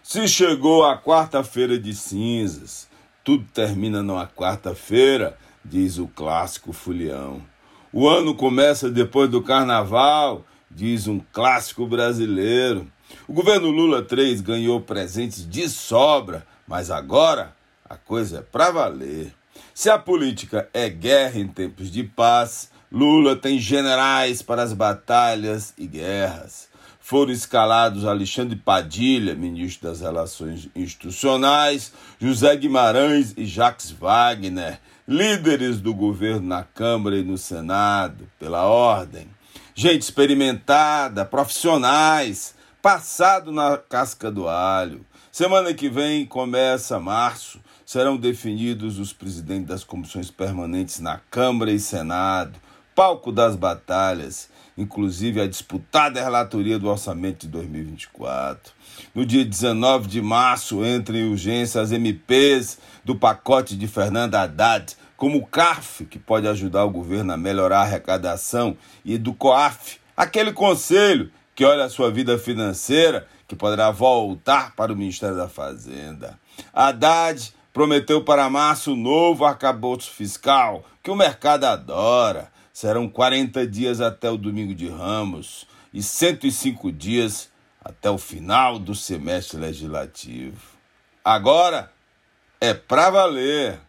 Se chegou a quarta-feira de cinzas, tudo termina numa quarta-feira, diz o clássico fulião. O ano começa depois do carnaval, diz um clássico brasileiro. O governo Lula III ganhou presentes de sobra, mas agora a coisa é pra valer. Se a política é guerra em tempos de paz, Lula tem generais para as batalhas e guerras. Foram escalados Alexandre Padilha, ministro das Relações Institucionais, José Guimarães e Jacques Wagner, líderes do governo na Câmara e no Senado, pela ordem. Gente experimentada, profissionais, passado na casca do alho. Semana que vem começa março, serão definidos os presidentes das comissões permanentes na Câmara e Senado, palco das batalhas, inclusive a disputada relatoria do orçamento de 2024. No dia 19 de março, entram em urgência as MPs do pacote de Fernando Haddad, como o CARF, que pode ajudar o governo a melhorar a arrecadação, e do COAF, aquele conselho que olha a sua vida financeira, que poderá voltar para o Ministério da Fazenda. Haddad prometeu para março o novo arcabouço fiscal, que o mercado adora. Serão 40 dias até o domingo de Ramos e 105 dias até o final do semestre legislativo. Agora é pra valer.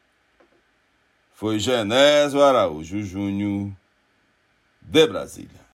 Foi Genésio Araújo Júnior, de Brasília.